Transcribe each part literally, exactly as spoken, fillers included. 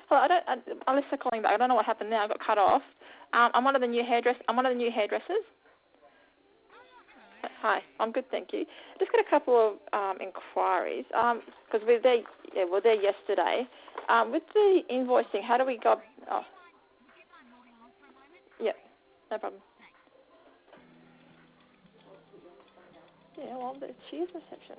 Well, I don't. I, Alyssa calling back. I don't know what happened there. I got cut off. Um, I'm one of the new hairdress. I'm one of the new hairdressers. Hi, I'm good, thank you. Just got a couple of um, inquiries because um, we were there. Yeah, we were there yesterday. Um, with the invoicing, how do we go? Oh, yeah, no problem. Yeah, well, but she is reception.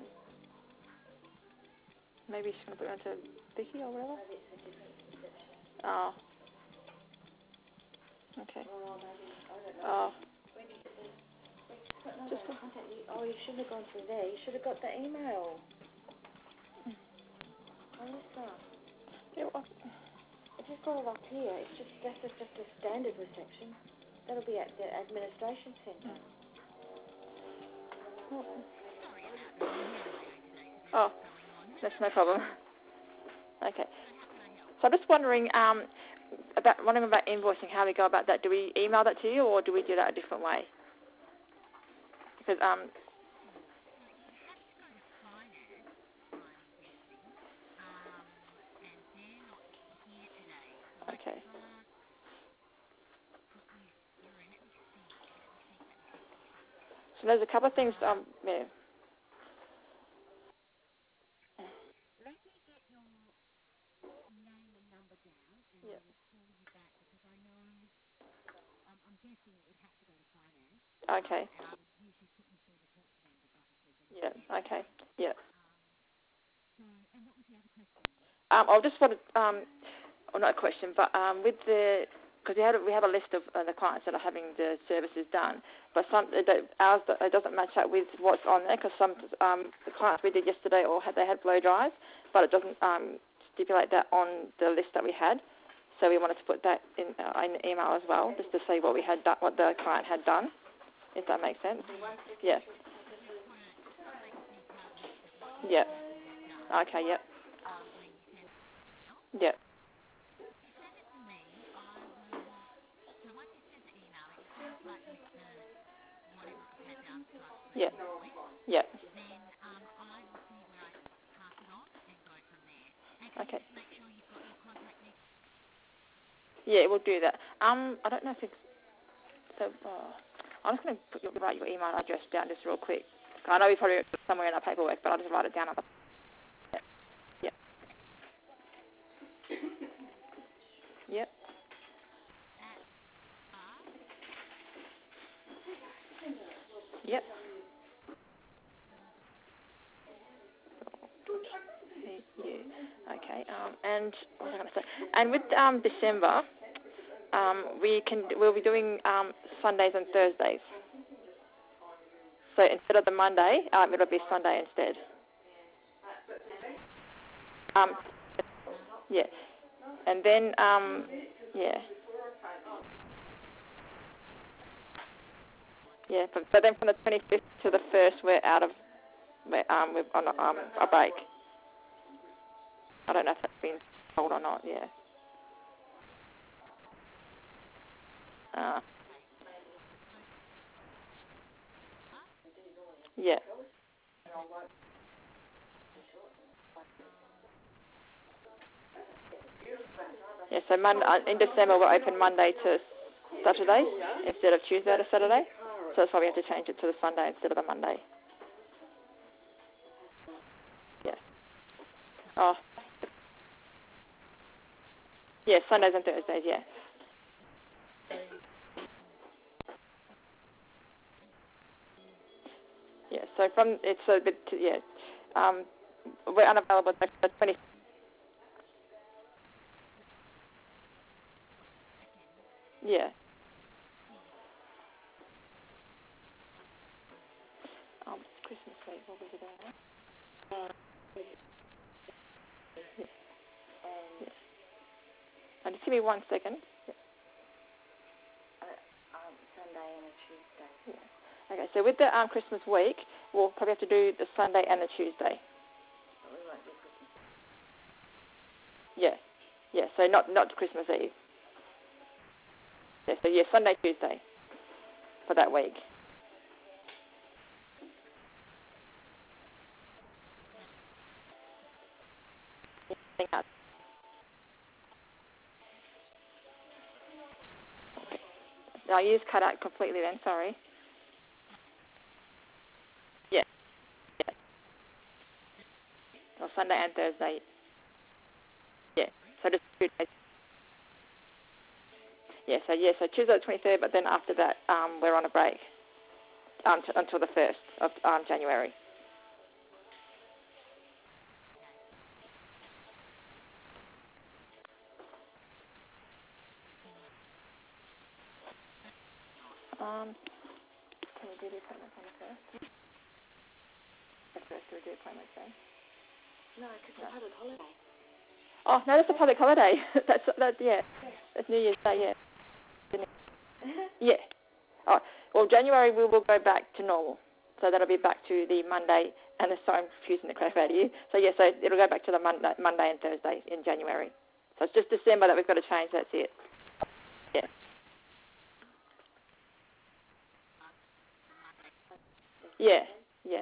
Maybe she's going to put her into Vicky or whatever. Oh, okay. Oh, just Oh, you shouldn't have gone through there. You should have got the email. Alyssa, yeah, well, if you've got it up here, it's just that's just, just a standard reception. That'll be at the administration centre. oh, that's no problem. Okay. So I'm just wondering um, about wondering about invoicing. How we go about that? Do we email that to you, or do we do that a different way? Because um, okay. So there's a couple of things. Um, yeah. Yeah. Okay. Yeah. Okay. Yeah. Um, I'll just want to, um, well, not a question, but um, with the, because we had a, we have a list of uh, the clients that are having the services done, but some it, don't- ours it doesn't match up with what's on there because some um, the clients we did yesterday all had they had blow dries, but it doesn't um, stipulate that on the list that we had. So we wanted to put that in, uh, in the email as well, just to say what we had done, what the client had done, if that makes sense. Yeah. Yeah. Okay. Yep. Yep. Yep. Yep. Okay. Yeah, we'll do that. Um, I don't know if it's so. Uh, I'm just going to put your, write your email address down just real quick. I know we probably got it somewhere in our paperwork, but I'll just write it down. On the, yep. Yep. Yep. Yeah. Okay. Um, and what was I going to say? And with um December, um, we can we'll be doing um Sundays and Thursdays. So instead of the Monday, um, it'll be Sunday instead. Um, yeah. And then um, yeah. Yeah, but, but then from the twenty-fifth to the first, we're out of, we're, um, we're on a, um, a break. I don't know if that's been told or not, yeah. Uh, yeah. Yeah, so Monday, uh, in December we're open Monday to Saturday instead of Tuesday to Saturday. So that's why we have to change it to the Sunday instead of the Monday. Yeah. Oh, yeah, Sundays and Thursdays, yeah. Yeah, so from, it's a bit, yeah, um, we're unavailable the twenty. Yeah. Um, Christmas week, what was it doing? Yeah. And just give me one second. Um, Sunday and a Tuesday. Yeah. Okay, so with the um, Christmas week, we'll probably have to do the Sunday and the Tuesday. But we won't do Christmas. Yeah. Yeah, so not not Christmas Eve. Yeah, so yeah, Sunday, Tuesday for that week. Anything else? No, you just cut out completely then, sorry. Yeah. Yeah. Well, Sunday and Thursday. Yeah. So just two days. Yeah, so yeah, so Tuesday the twenty-third, but then after that, um, we're on a break um, t- until the first of um, January. Um, can we do the appointments on the first? The first, do we do appointments then? No, because it's a public holiday. Oh, no, that's a public holiday. that's, that, yeah, that's New Year's Day, yeah. Yeah. Oh, well, January we will go back to normal. So that'll be back to the Monday, and the, sorry, I'm confusing the crap out of you. So, yeah, so it'll go back to the Monday, Monday and Thursday in January. So it's just December that we've got to change, that's it. Yeah. Yeah, yeah.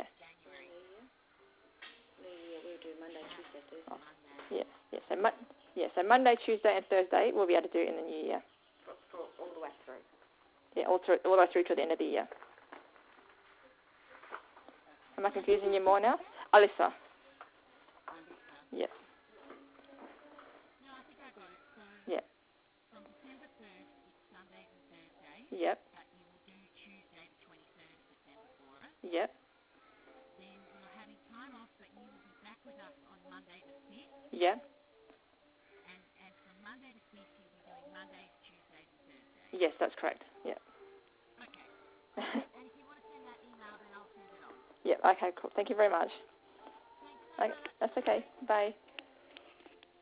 New Year, we'll do Monday, Tuesday, Thursday. Oh, yeah, yeah. So, Mo- yeah, so Monday, Tuesday, and Thursday we'll be able to do it in the new year. For, for all the way through. Yeah, all through, all the way through to the end of the year. Am I confusing you more now? Alyssa. Yeah. Yeah. Yep. Yep. Yep. Yes, that's correct. Yep. Yep. Okay, cool. Thank you very much. Okay, that's okay. Bye.